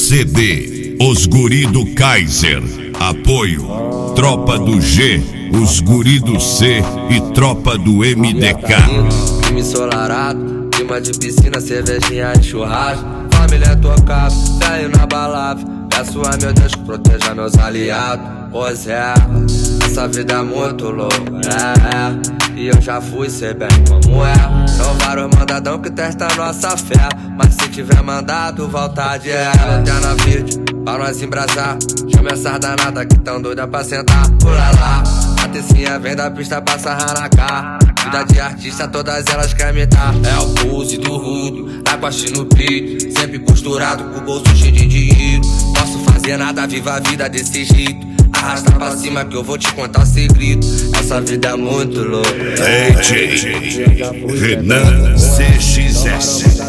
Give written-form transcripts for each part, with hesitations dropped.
CD, os guri do Kaiser. Apoio, tropa do G, os guri do C e tropa do MDK. Time ensolarado, clima de piscina, cervejinha e churrasco. Família tocada, velho na balada. Peço a meu Deus que proteja meus aliados. Pois é, essa vida é muito louca, e eu já fui, sei bem como é. São vários mandadão que testam nossa fé, mas se tiver mandado, vontade é. Lanterna vídeo, pra nós embrasar. Chama essas danadas que tão doida pra sentar. Pula lá, a tecinha vem da pista pra sarrar na cara. Vida de artista, todas elas querem me dar. É o pose do rudo, abaixo no peito, sempre costurado com o bolso cheio de dinheiro. Posso fazer nada, viva a vida desse jeito. Arrasta pra cima que eu vou te contar o segredo. Essa vida é muito louca. DJ Renan CXS,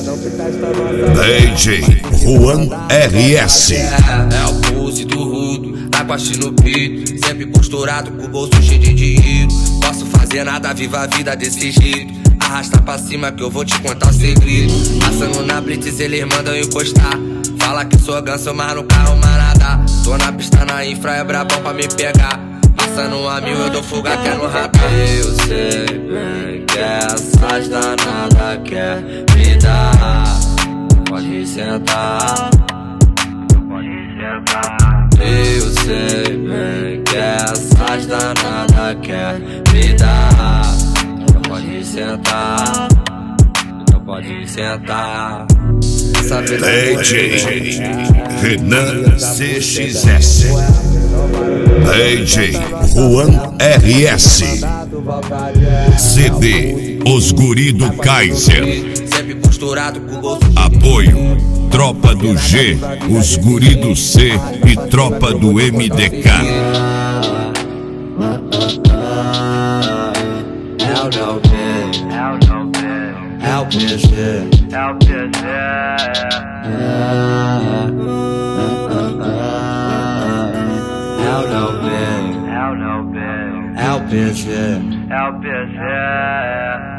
DJ Juan RS. É o pose do rudo, abaixo no peito, sempre costurado com o bolso cheio de dinheiro. Posso fazer nada, viva a vida desse jeito. Arrasta pra cima que eu vou te contar o segredo. Passando na blitz, eles mandam encostar. Fala que sou ganso, mas no carro manada. Tô na pista, na infra, é brabão pra me pegar. Passando a 1000, eu dou fuga que é no radar. Eu sei bem que essas danadas quer me dar. Pode sentar, pode sentar. Eu sei bem que essas danadas quer me dar. Pode sentar, pode sentar. DJ Renan CXS, DJ Juan RS. CD, os guri do Kaiser. Sempre costurado com o bolso. Apoio, tropa do G, os guri do C e tropa do MDK. É o PG. É o PG. É o PG. É o PG.